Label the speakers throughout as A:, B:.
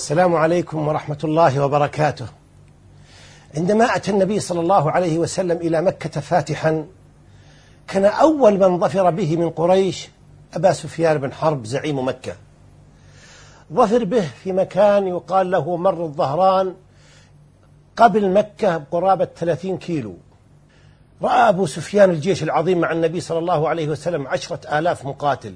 A: السلام عليكم ورحمة الله وبركاته. عندما أتى النبي صلى الله عليه وسلم إلى مكة فاتحا، كان أول من ظفر به من قريش أبا سفيان بن حرب زعيم مكة. ظفر به في مكان يقال له مر الظهران قبل مكة بقرابة 30 كيلو. رأى أبو سفيان الجيش العظيم مع النبي صلى الله عليه وسلم 10,000 مقاتل،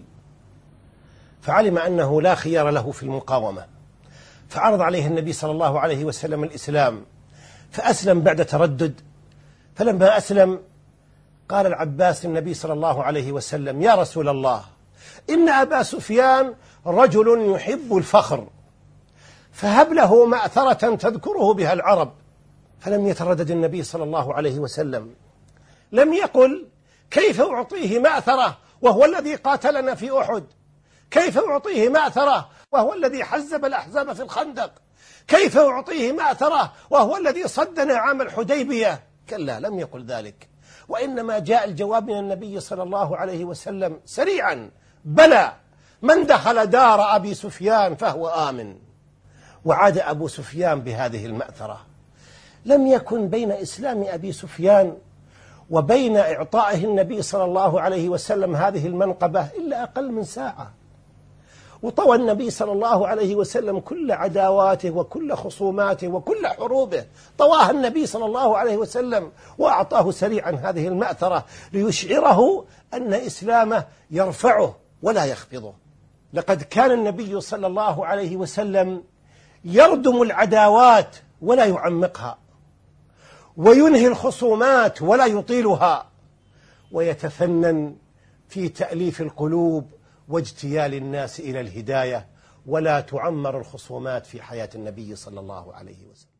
A: فعلم أنه لا خيار له في المقاومة، فعرض عليه النبي صلى الله عليه وسلم الإسلام، فأسلم بعد تردد. فلما أسلم قال العباس للنبي صلى الله عليه وسلم: يا رسول الله، إن أبا سفيان رجل يحب الفخر، فهب له مأثرة تذكره بها العرب. فلم يتردد النبي صلى الله عليه وسلم، لم يقل: كيف أعطيه مأثرة وهو الذي قاتلنا في أحد؟ كيف أعطيه مأثرة وهو الذي حزب الأحزاب في الخندق؟ كيف أعطيه مأثرة وهو الذي صدنا عام الحديبية؟ كلا، لم يقل ذلك، وإنما جاء الجواب من النبي صلى الله عليه وسلم سريعا: بلى، من دخل دار أبي سفيان فهو آمن. وعاد أبو سفيان بهذه المأثرة. لم يكن بين إسلام أبي سفيان وبين إعطائه النبي صلى الله عليه وسلم هذه المنقبة إلا أقل من ساعة، وطوى النبي صلى الله عليه وسلم كل عداواته وكل خصوماته وكل حروبه، طواها النبي صلى الله عليه وسلم وأعطاه سريعا هذه المأثرة ليشعره أن إسلامه يرفعه ولا يخفضه. لقد كان النبي صلى الله عليه وسلم يردم العداوات ولا يعمقها، وينهي الخصومات ولا يطيلها، ويتفنن في تأليف القلوب واجتيال الناس إلى الهداية، ولا تعمر الخصومات في حياة النبي صلى الله عليه وسلم.